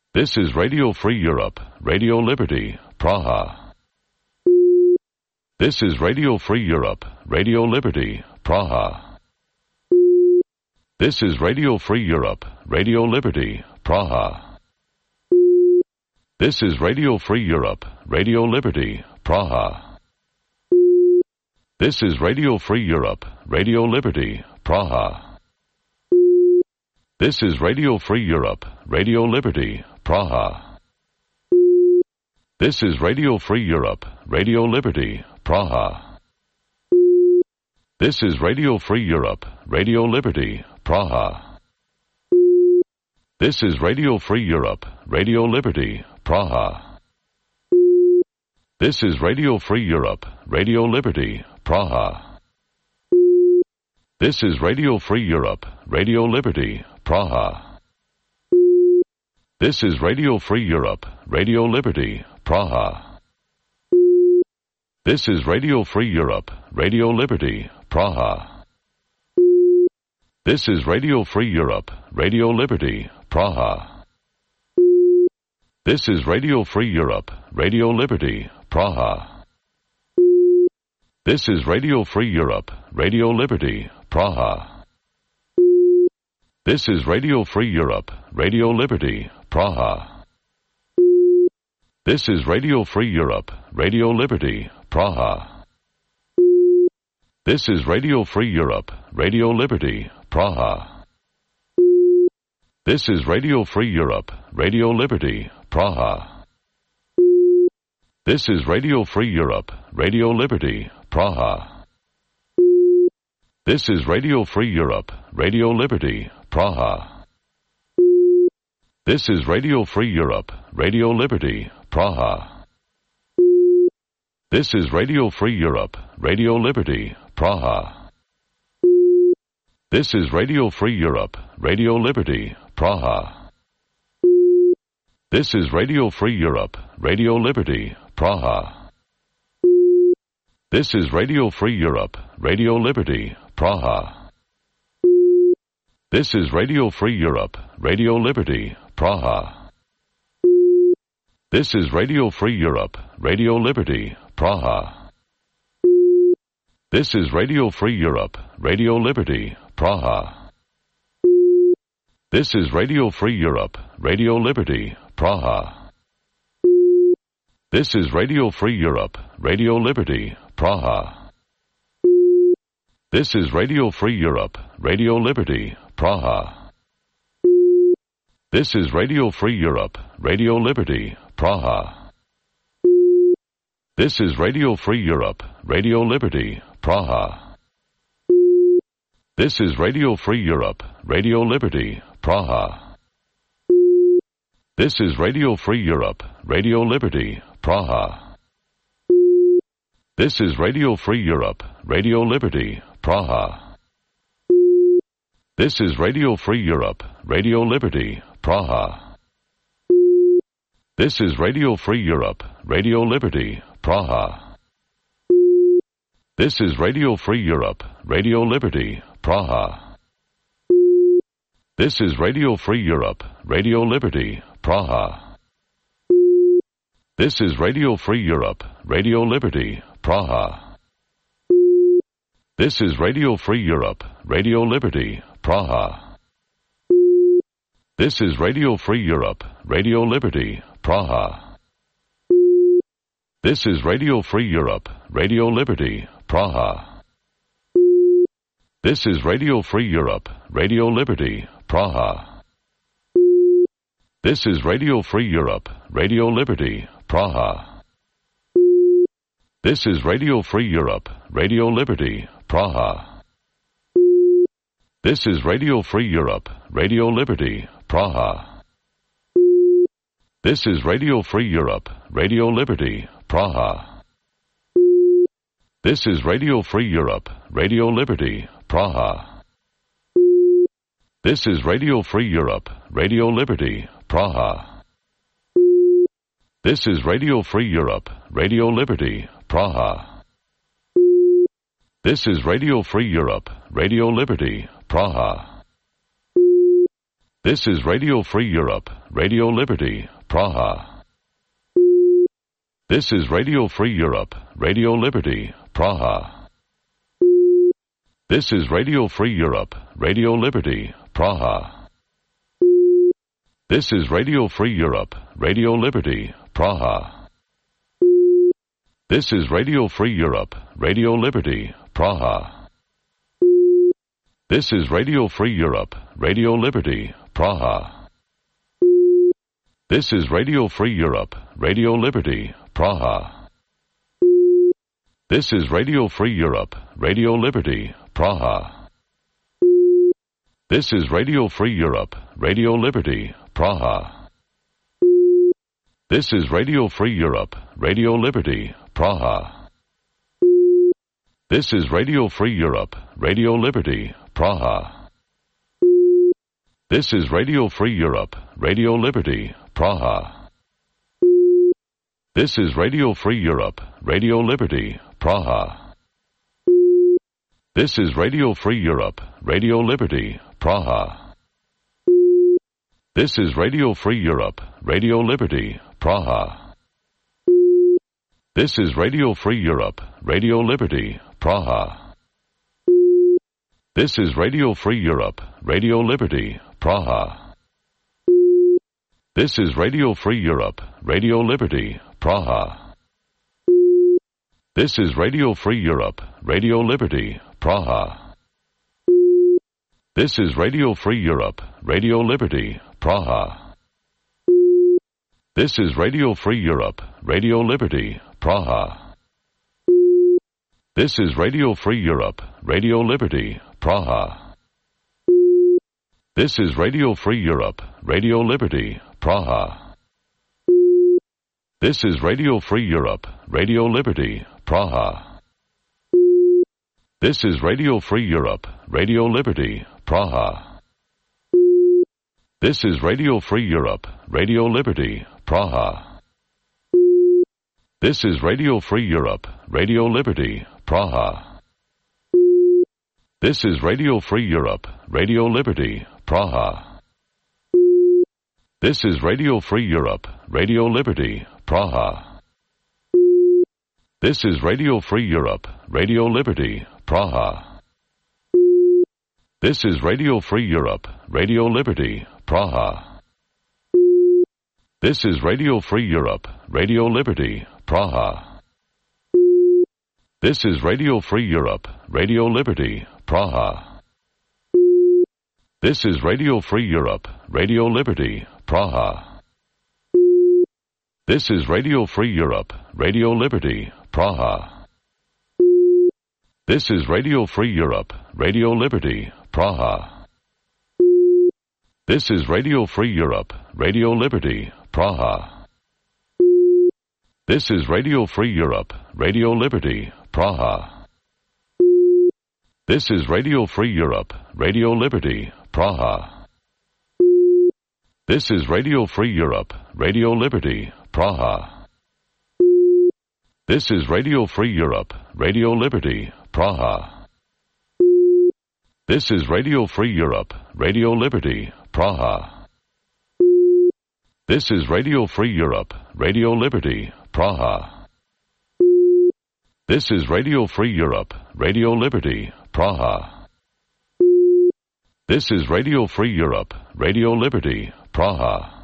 This is Radio Free Europe, Radio Liberty, Praha. This is Radio Free Europe, Radio Liberty, Praha. This is Radio Free Europe, Radio Liberty, Praha. This is Radio Free Europe, Radio Liberty, Praha. This is Radio Free Europe, Radio Liberty, Praha. This is Radio Free Europe, Radio Liberty, Praha. This is Radio Free Europe, Radio Liberty, Praha. This is Radio Free Europe, Radio Liberty, Praha. This is Radio Free Europe, Radio Liberty, Praha. This is Radio Free Europe, Radio Liberty, Praha. This is Radio Free Europe, Radio Liberty, Praha. This is Radio Free Europe, Radio Liberty, Praha. This is Radio Free Europe, Radio Liberty, Praha. This is Radio Free Europe, Radio Liberty, Praha. This is Radio Free Europe, Radio Liberty, Praha. This is Radio Free Europe, Radio Liberty, Praha. This is Radio Free Europe, Radio Liberty, Praha. This is Radio Free Europe, Radio Liberty, Praha. This is Radio Free Europe, Radio Liberty, Praha. This is Radio Free Europe, Radio Liberty, Praha. This is Radio Free Europe, Radio Liberty, Praha. This is Radio Free Europe, Radio Liberty, Praha. This is Radio Free Europe, Radio Liberty, Praha. This is Radio Free Europe, Radio Liberty, Praha. This is Radio Free Europe, Radio Liberty, Praha. This is Radio Free Europe, Radio Liberty, Praha. This is Radio Free Europe, Radio Liberty, Praha. This is Radio Free Europe, Radio Liberty, Praha. This is Radio Free Europe, Radio Liberty, Praha. This is Radio Free Europe, Radio Liberty, Praha. This is Radio Free Europe, Radio Liberty, Praha. This is Radio Free Europe, Radio Liberty, Praha. This is Radio Free Europe, Radio Liberty, Praha. This is Radio Free Europe, Radio Liberty, Praha. This is Radio Free Europe, Radio Liberty, Praha. This is Radio Free Europe, Radio Liberty, Praha. This is Radio Free Europe, Radio Liberty, Praha. This is Radio Free Europe, Radio Liberty, Praha. This is Radio Free Europe, Radio Liberty, Praha. This is Radio Free Europe, Radio Liberty, Praha. This is Radio Free Europe, Radio Liberty, Praha. This is Radio Free Europe, Radio Liberty, Praha. This is Radio Free Europe, Radio Liberty, Praha. This is Radio Free Europe, Radio Liberty, Praha. This is Radio Free Europe, Radio Liberty, Praha. This is Radio Free Europe, Radio Liberty, Praha. This is Radio Free Europe, Radio Liberty, Praha. This is Radio Free Europe, Radio Liberty, Praha. This is Radio Free Europe, Radio Liberty, Praha. This is Radio Free Europe, Radio Liberty, Praha. This is Radio Free Europe, Radio Liberty, Praha. This is Radio Free Europe, Radio Liberty, Praha. This is Radio Free Europe, Radio Liberty, Praha. This is Radio Free Europe, Radio Liberty, Praha. This is Radio Free Europe, Radio Liberty, Praha. This is Radio Free Europe, Radio Liberty, Praha. This is Radio Free Europe, Radio Liberty, Praha. This is Radio Free Europe, Radio Liberty, Praha. This is Radio Free Europe, Radio Liberty, Praha. This is Radio Free Europe, Radio Liberty, Praha. This is Radio Free Europe, Radio Liberty, Praha. This is Radio Free Europe, Radio Liberty, Praha. This is Radio Free Europe, Radio Liberty, Praha. This is Radio Free Europe, Radio Liberty, Praha. This is Radio Free Europe, Radio Liberty, Praha. This is Radio Free Europe, Radio Liberty, Praha. This is Radio Free Europe, Radio Liberty, Praha. This is Radio Free Europe, Radio Liberty, Praha. This is Radio Free Europe, Radio Liberty, Praha. This is Radio Free Europe, Radio Liberty, Praha. This is Radio Free Europe, Radio Liberty, Praha. This is Radio Free Europe, Radio Liberty, Praha. This is Radio Free Europe, Radio Liberty, Praha. This is Radio Free Europe, Radio Liberty, Praha. This is Radio Free Europe, Radio Liberty, Praha. This is Radio Free Europe, Radio Liberty, Praha. This is Radio Free Europe, Radio Liberty, Praha. This is Radio Free Europe, Radio Liberty, Praha. This is Radio Free Europe, Radio Liberty, Praha. This is Radio Free Europe, Radio Liberty, Praha. This is Radio Free Europe, Radio Liberty, Praha. This is Radio Free Europe, Radio Liberty, Praha. This is Radio Free Europe, Radio Liberty, Praha. This is Radio Free Europe, Radio Liberty, Praha. This is Radio Free Europe, Radio Liberty, Praha. This is Radio Free Europe, Radio Liberty, Praha. This is Radio Free Europe, Radio Liberty, Praha. This is Radio Free Europe, Radio Liberty, Praha. This is Radio Free Europe, Radio Liberty, Praha. This is Radio Free Europe, Radio Liberty, Praha. This is Radio Free Europe, Radio Liberty, Praha. This is Radio Free Europe, Radio Liberty, Praha. This is Radio Free Europe, Radio Liberty, Praha. This is Radio Free Europe, Radio Liberty, Praha. This is Radio Free Europe, Radio Liberty, Praha. This is Radio Free Europe, Radio Liberty, Praha. This is Radio Free Europe, Radio Liberty, Praha. This is Radio Free Europe, Radio Liberty, Praha. This is Radio Free Europe, Radio Liberty, Praha. This is Radio Free Europe, Radio Liberty, Praha.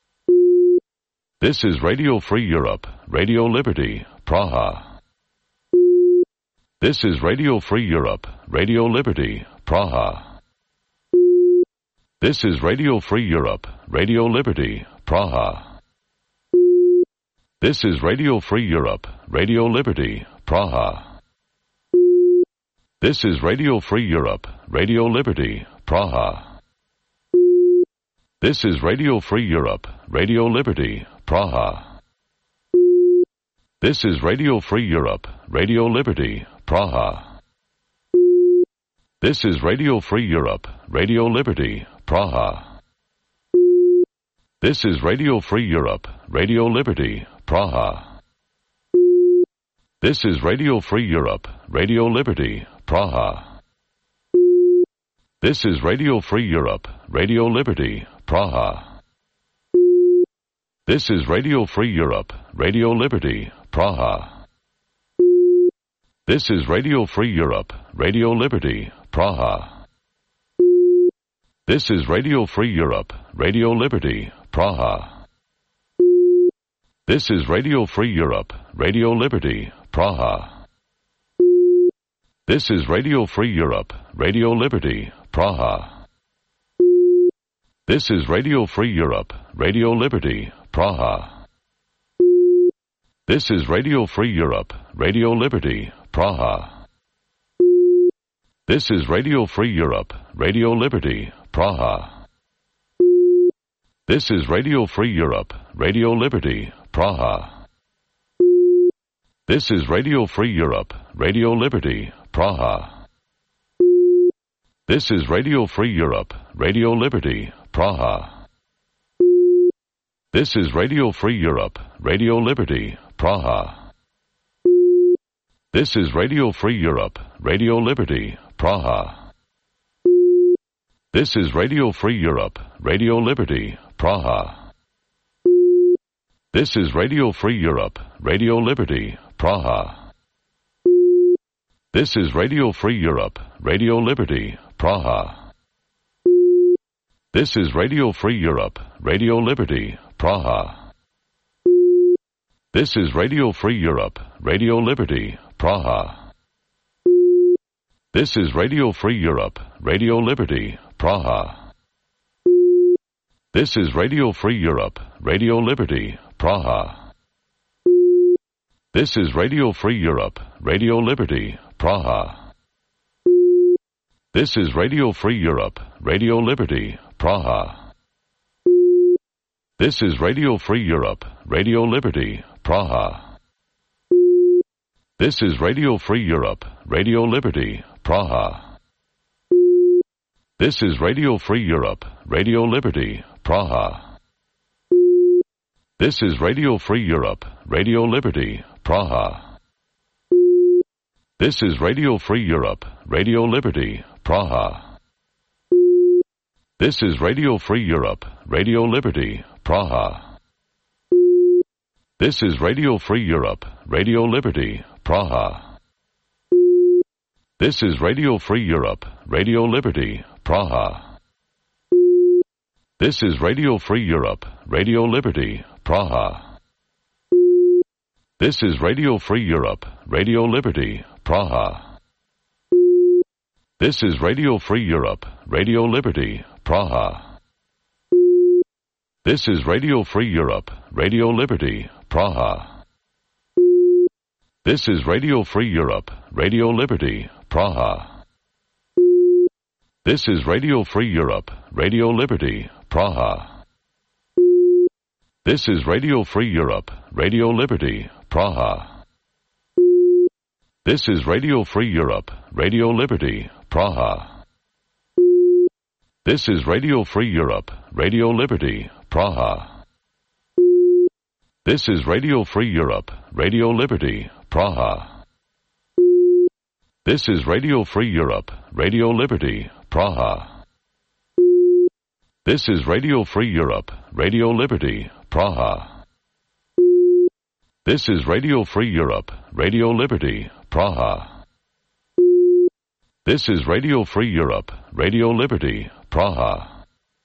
This is Radio Free Europe, Radio Liberty, Praha. This is Radio Free Europe, Radio Liberty, Praha. This is Radio Free Europe, Radio Liberty, Praha. This is Radio Free Europe, Radio Liberty, Praha. This is Radio Free Europe, Radio Liberty, Praha. This is Radio Free Europe, Radio Liberty, Praha. This is Radio Free Europe, Radio Liberty, Praha. This is Radio Free Europe, Radio Liberty, Praha. This is Radio Free Europe, Radio Liberty, Praha. This is Radio Free Europe, Radio Liberty, Praha. This is Radio Free Europe, Radio Liberty, Praha. This is Radio Free Europe, Radio Liberty, Praha. This is Radio Free Europe, Radio Liberty, Praha. This is Radio Free Europe, Radio Liberty, Praha. This is Radio Free Europe, Radio Liberty, Praha. This is Radio Free Europe, Radio Liberty, Praha. This is Radio Free Europe, Radio Liberty, Praha. This is Radio Free Europe, Radio Liberty, Praha. This is Radio Free Europe, Radio Liberty, Praha. This is Radio Free Europe, Radio Liberty, Praha. This is Radio Free Europe, Radio Liberty, Praha. This is Radio Free Europe, Radio Liberty, Praha. This is Radio Free Europe, Radio Liberty, Praha. This is Radio Free Europe, Radio Liberty, Praha. This is Radio Free Europe, Radio Liberty, Praha. This is Radio Free Europe, Radio Liberty, Praha. This is Radio Free Europe, Radio Liberty, Praha. This is Radio Free Europe, Radio Liberty, Praha. This is Radio Free Europe, Radio Liberty, Praha. This is Radio Free Europe, Radio Liberty, Praha. This is Radio Free Europe, Radio Liberty, Praha. This is Radio Free Europe, Radio Liberty, Praha. This is Radio Free Europe, Radio Liberty, Praha. This is Radio Free Europe, Radio Liberty, Praha. This is Radio Free Europe, Radio Liberty, Praha. This is Radio Free Europe, Radio Liberty, Praha. This is Radio Free Europe, Radio Liberty, Praha. This is Radio Free Europe, Radio Liberty, Praha. This is Radio Free Europe, Radio Liberty, Praha. This is Radio Free Europe, Radio Liberty, Praha. This is Radio Free Europe, Radio Liberty, Praha. This is Radio Free Europe, Radio Liberty, Praha. This is Radio Free Europe, Radio Liberty, Praha. This is Radio Free Europe, Radio Liberty, Praha. This is Radio Free Europe, Radio Liberty, Praha. This is Radio Free Europe, Radio Liberty, Praha. This is Radio Free Europe, Radio Liberty, Praha. This is Radio Free Europe, Radio Liberty, Praha. This is Radio Free Europe, Radio Liberty, Praha. This is Radio Free Europe, Radio Liberty, Praha. This is Radio Free Europe, Radio Liberty, Praha. This is Radio Free Europe, Radio Liberty, Praha. This is Radio Free Europe, Radio Liberty, Praha. This is Radio Free Europe, Radio Liberty, Praha. This is Radio Free Europe, Radio Liberty, Praha.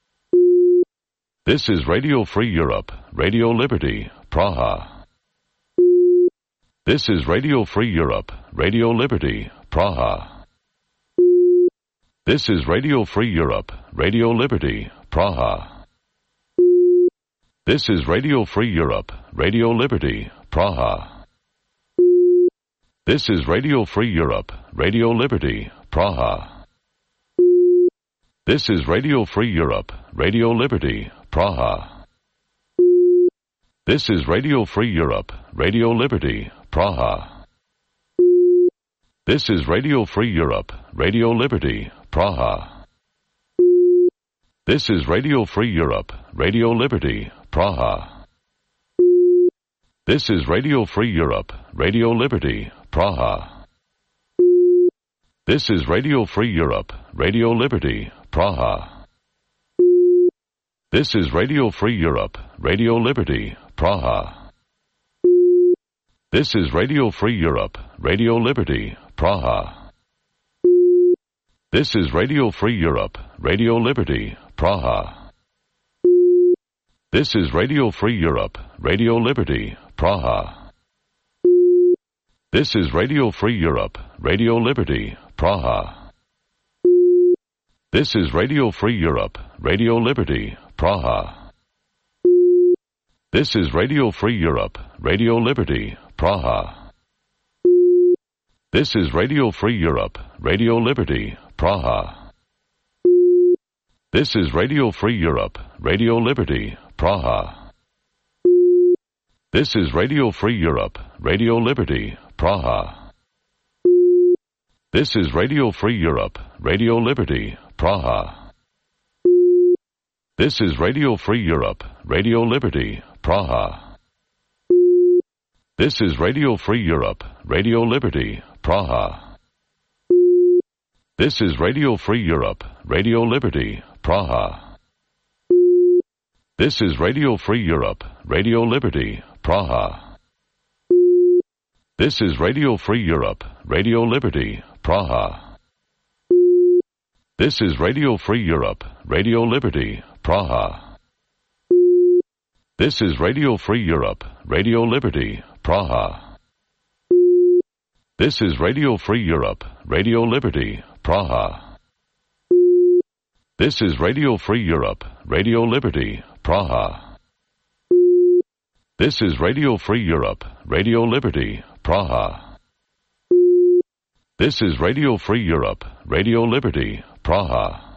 This is Radio Free Europe, Radio Liberty, Praha. This is Radio Free Europe, Radio Liberty, Praha. This is Radio Free Europe, Radio Liberty, Praha. This is Radio Free Europe, Radio Liberty, Praha. This is Radio Free Europe, Radio Liberty, Praha. This is Radio Free Europe, Radio Liberty, Praha. This is Radio Free Europe, Radio Liberty, Praha. This is Radio Free Europe, Radio Liberty, Praha. This is Radio Free Europe, Radio Liberty, Praha. This is Radio Free Europe, Radio Liberty, Praha. This is Radio Free Europe, Radio Liberty, Praha. This is Radio Free Europe, Radio Liberty, Praha. This is Radio Free Europe, Radio Liberty, Praha. This is Radio Free Europe, Radio Liberty, Praha. This is Radio Free Europe, Radio Liberty, Praha. This is Radio Free Europe, Radio Liberty, Praha. This is Radio Free Europe, Radio Liberty, Praha. This is Radio Free Europe, Radio Liberty, Praha. This is Radio Free Europe, Radio Liberty, Praha. This is Radio Free Europe, Radio Liberty, Praha. This is Radio Free Europe, Radio Liberty, Praha. This is Radio Free Europe, Radio Liberty, Praha. This is Radio Free Europe, Radio Liberty, Praha. This is Radio Free Europe, Radio Liberty, Praha. This is Radio Free Europe, Radio Liberty, Praha. This is Radio Free Europe, Radio Liberty, Praha. This is Radio Free Europe, Radio Liberty, Praha. This is Radio Free Europe, Radio Liberty, Praha. This is Radio Free Europe, Radio Liberty, Praha. This is Radio Free Europe, Radio Liberty, Praha. This is Radio Free Europe, Radio Liberty, Praha. This is Radio Free Europe, Radio Liberty, Praha. This is Radio Free Europe, Radio Liberty, Praha.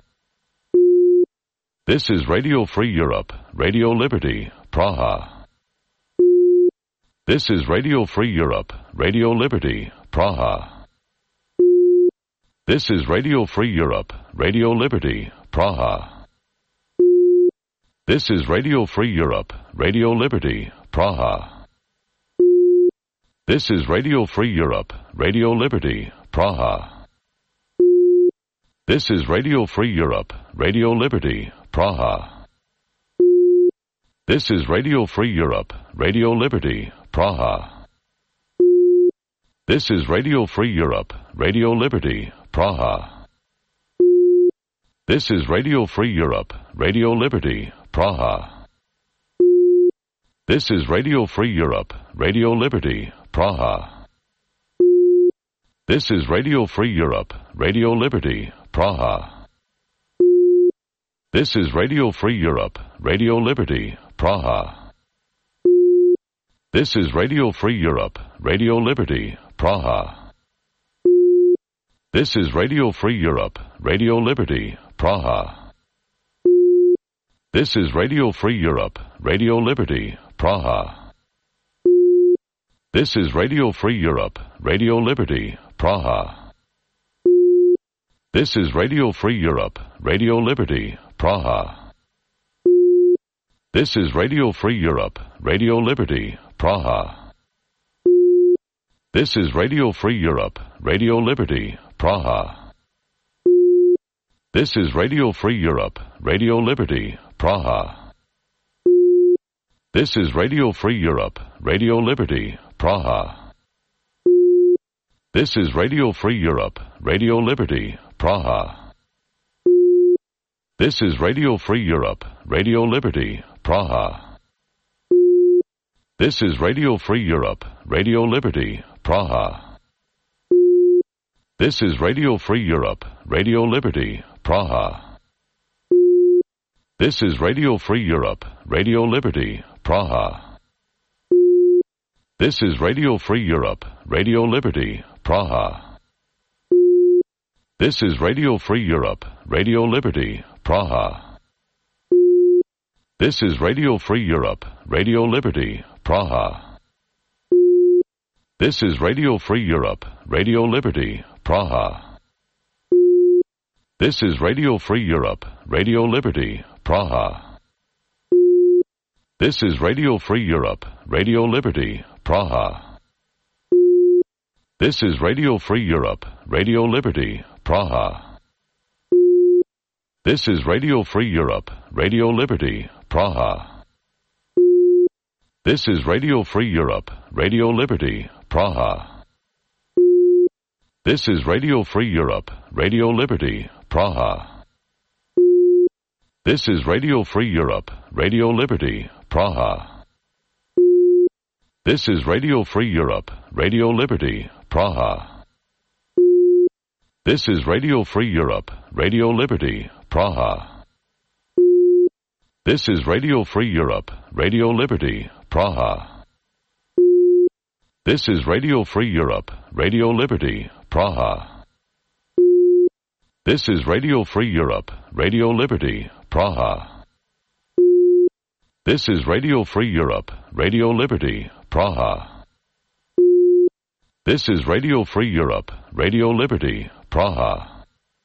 This is Radio Free Europe, Radio Liberty, Praha. This is Radio Free Europe, Radio Liberty, Praha. This is Radio Free Europe, Radio Liberty, Praha. This is Radio Free Europe, Radio Liberty, Praha. This is Radio Free Europe, Radio Liberty, Praha. This is Radio Free Europe, Radio Liberty, Praha. This is Radio Free Europe, Radio Liberty, Praha. This is Radio Free Europe, Radio Liberty, Praha. This is Radio Free Europe, Radio Liberty, Praha. This is Radio Free Europe, Radio Liberty, Praha. This is Radio Free Europe, Radio Liberty, Praha. This is Radio Free Europe, Radio Liberty, Praha. This is Radio Free Europe, Radio Liberty, Praha. This is Radio Free Europe, Radio Liberty, Praha. This is Radio Free Europe, Radio Liberty, Praha. This is Radio Free Europe, Radio Liberty, Praha. This is Radio Free Europe, Radio Liberty, Praha. This is Radio Free Europe, Radio Liberty, Praha. This is Radio Free Europe, Radio Liberty, Praha. This is Radio Free Europe, Radio Liberty, Praha. This is Radio Free Europe, Radio Liberty, Praha. This is Radio Free Europe, Radio Liberty, Praha. This is Radio Free Europe, Radio Liberty, Praha. This is Radio Free Europe, Radio Liberty, Praha. This is Radio Free Europe, Radio Liberty, Praha. This is Radio Free Europe, Radio Liberty, Praha. This is Radio Free Europe, Radio Liberty, Praha. This is Radio Free Europe, Radio Liberty, Praha. This is Radio Free Europe, Radio Liberty, Praha. This is Radio Free Europe, Radio Liberty, Praha. This is Radio Free Europe, Radio Liberty, Praha. This is Radio Free Europe, Radio Liberty, Praha. This is Radio Free Europe, Radio Liberty, Praha. This is Radio Free Europe, Radio Liberty, Praha. This is Radio Free Europe, Radio Liberty, Praha. This is Radio Free Europe, Radio Liberty, Praha. This is Radio Free Europe, Radio Liberty, Praha. This is Radio Free Europe, Radio Liberty, Praha. This is Radio Free Europe, Radio Liberty, Praha. This is Radio Free Europe, Radio Liberty, Praha. This is Radio Free Europe, Radio Liberty, Praha. This is Radio Free Europe, Radio Liberty, Praha. This is Radio Free Europe, Radio Liberty, Praha. This is Radio Free Europe, Radio Liberty, Praha.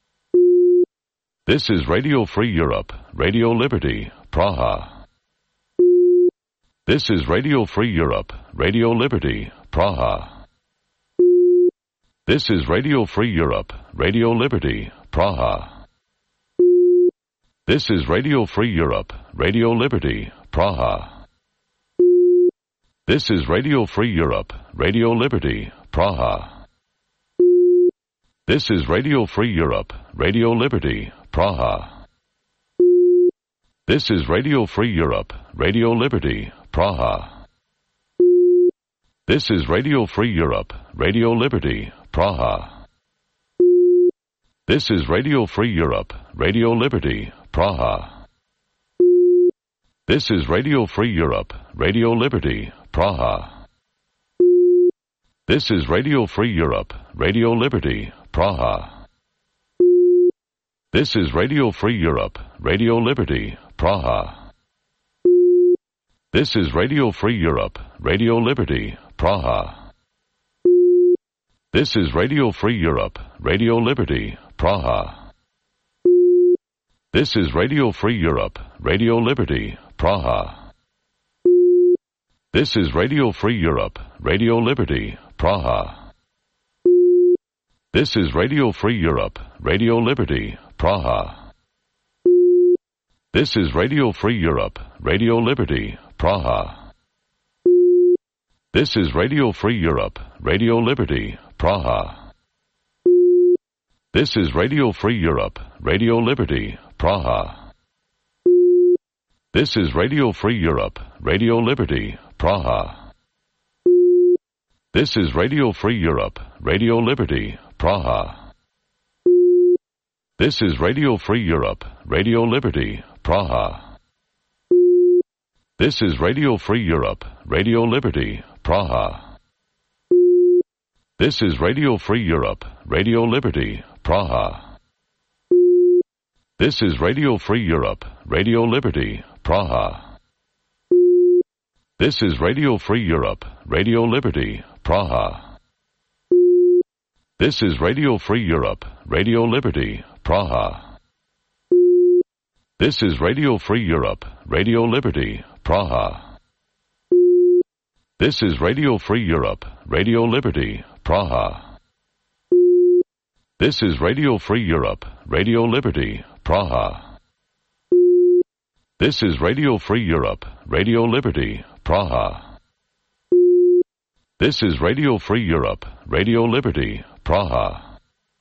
This is Radio Free Europe, Radio Liberty, Praha. This is Radio Free Europe, Radio Liberty, Praha. This is Radio Free Europe, Radio Liberty, Praha. This is Radio Free Europe, Radio Liberty, Praha. This is Radio Free Europe, Radio Liberty, Praha. This is Radio Free Europe, Radio Liberty, Praha. This is Radio Free Europe, Radio Liberty, Praha. This is Radio Free Europe, Radio Liberty, Praha. This is Radio Free Europe, Radio Liberty, Praha. This is Radio Free Europe, Radio Liberty, Praha. This is Radio Free Europe, Radio Liberty, Praha. This is Radio Free Europe, Radio Liberty, Praha. This is Radio Free Europe, Radio Liberty, Praha. This is Radio Free Europe, Radio Liberty, Praha. This is Radio Free Europe, Radio Liberty, Praha. This is Radio Free Europe, Radio Liberty, Praha. This is Radio Free Europe, Radio Liberty, Praha. This is Radio Free Europe, Radio Liberty, Praha. This is Radio Free Europe, Radio Liberty, Praha. This is Radio Free Europe, Radio Liberty, Praha. This is Radio Free Europe, Radio Liberty, Praha. This is Radio Free Europe, Radio Liberty, Praha. This is Radio Free Europe, Radio Liberty, Praha. This is Radio Free Europe, Radio Liberty, Praha. This is Radio Free Europe, Radio Liberty, Praha. This is Radio Free Europe, Radio Liberty, Praha. This is Radio Free Europe, Radio Liberty, Praha. This is Radio Free Europe, Radio Liberty, Praha. This is Radio Free Europe, Radio Liberty, Praha. This is Radio Free Europe, Radio Liberty, Praha. This is Radio Free Europe, Radio Liberty, Praha. This is Radio Free Europe, Radio Liberty, Praha. This is Radio Free Europe, Radio Liberty, Praha.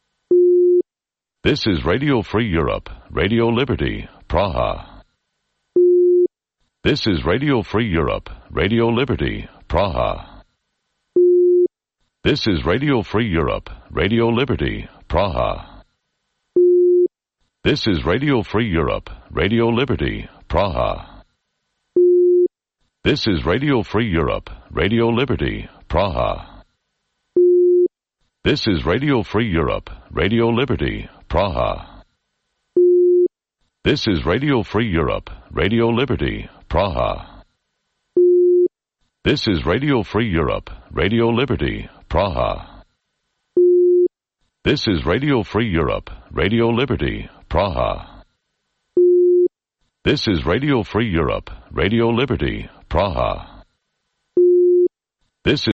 This is Radio Free Europe, Radio Liberty, Praha. This is Radio Free Europe, Radio Liberty, Praha. This is Radio Free Europe, Radio Liberty, Praha. This is Radio Free Europe, Radio Liberty, Praha. This is Radio Free Europe, Radio Liberty, Praha. This is Radio Free Europe, Radio Liberty, Praha. This is Radio Free Europe, Radio Liberty, Praha. This is Radio Free Europe, Radio Liberty, Praha. This is Radio Free Europe, Radio Liberty, Praha. This is Radio Free Europe, Radio Liberty, Praha. This is